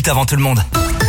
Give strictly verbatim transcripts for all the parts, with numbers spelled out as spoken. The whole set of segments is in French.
minutes avant tout le monde.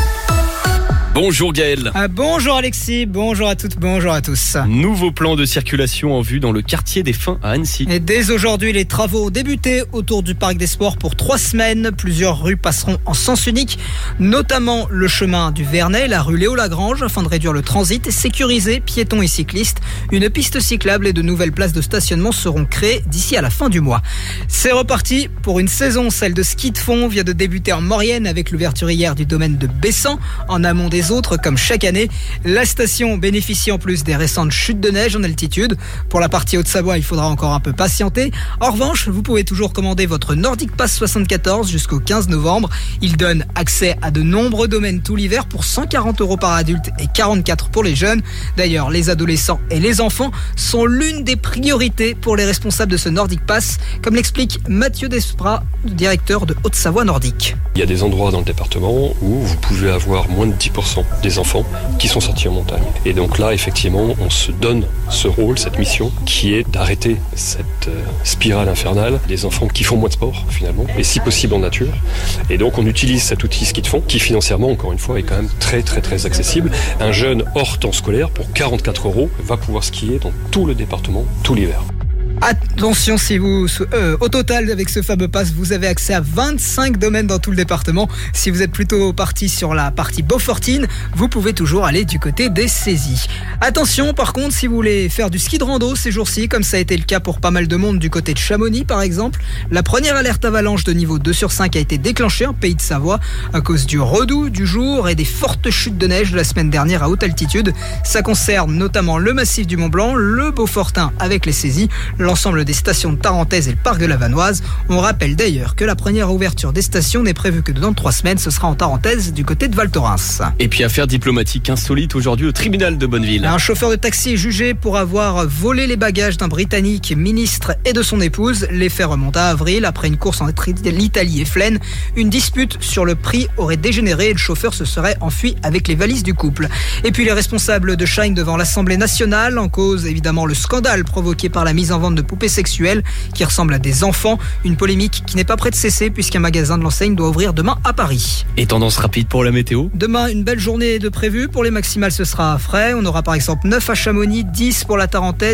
Bonjour Gaël. Ah, bonjour Alexis, bonjour à toutes, bonjour à tous. Nouveau plan de circulation en vue dans le quartier des Fins à Annecy. Et dès aujourd'hui, les travaux ont débuté autour du Parc des Sports pour trois semaines. Plusieurs rues passeront en sens unique, notamment le chemin du Vernet, la rue Léo-Lagrange, afin de réduire le transit et sécuriser piétons et cyclistes. Une piste cyclable et de nouvelles places de stationnement seront créées d'ici à la fin du mois. C'est reparti pour une saison. Celle de ski de fond vient de débuter en Maurienne avec l'ouverture hier du domaine de Bessan, en amont des autres comme chaque année. La station bénéficie en plus des récentes chutes de neige en altitude. Pour la partie Haute-Savoie, il faudra encore un peu patienter. En revanche, vous pouvez toujours commander votre Nordic Pass soixante-quatorze jusqu'au quinze novembre. Il donne accès à de nombreux domaines tout l'hiver pour cent quarante euros par adulte et quarante-quatre pour les jeunes. D'ailleurs, les adolescents et les enfants sont l'une des priorités pour les responsables de ce Nordic Pass, comme l'explique Mathieu Desprats, directeur de Haute-Savoie Nordique. Il y a des endroits dans le département où vous pouvez avoir moins de dix pour cent des enfants qui sont sortis en montagne. Et donc là, effectivement, on se donne ce rôle, cette mission, qui est d'arrêter cette euh, spirale infernale des enfants qui font moins de sport, finalement, et si possible en nature. Et donc, on utilise cet outil ski de fond, qui financièrement, encore une fois, est quand même très, très, très accessible. Un jeune hors temps scolaire, pour quarante-quatre euros, va pouvoir skier dans tout le département, tout l'hiver. Attention, si vous, euh, au total, avec ce fameux pass, vous avez accès à vingt-cinq domaines dans tout le département. Si vous êtes plutôt parti sur la partie Beaufortine, vous pouvez toujours aller du côté des saisies. Attention, par contre, si vous voulez faire du ski de rando ces jours-ci, comme ça a été le cas pour pas mal de monde du côté de Chamonix, par exemple, la première alerte avalanche de niveau deux sur cinq a été déclenchée en Pays de Savoie à cause du redout du jour et des fortes chutes de neige de la semaine dernière à haute altitude. Ça concerne notamment le massif du Mont-Blanc, le Beaufortin avec les saisies, l'ensemble des stations de Tarentaise et le parc de la Vanoise. On rappelle d'ailleurs que la première ouverture des stations n'est prévue que dans trois semaines. Ce sera en Tarentaise du côté de Val Thorens. Et puis affaire diplomatique insolite aujourd'hui au tribunal de Bonneville. Un chauffeur de taxi est jugé pour avoir volé les bagages d'un Britannique ministre et de son épouse. Les faits remontent à avril après une course entre l'Italie et Flaine. Une dispute sur le prix aurait dégénéré et le chauffeur se serait enfui avec les valises du couple. Et puis les responsables de Shine devant l'Assemblée nationale, en cause évidemment le scandale provoqué par la mise en vente de poupées sexuelles qui ressemblent à des enfants. Une polémique qui n'est pas près de cesser puisqu'un magasin de l'enseigne doit ouvrir demain à Paris. Et tendance rapide pour la météo. Demain, une belle journée de prévue. Pour les maximales, ce sera frais. On aura par exemple neuf à Chamonix, dix pour la Tarentaise.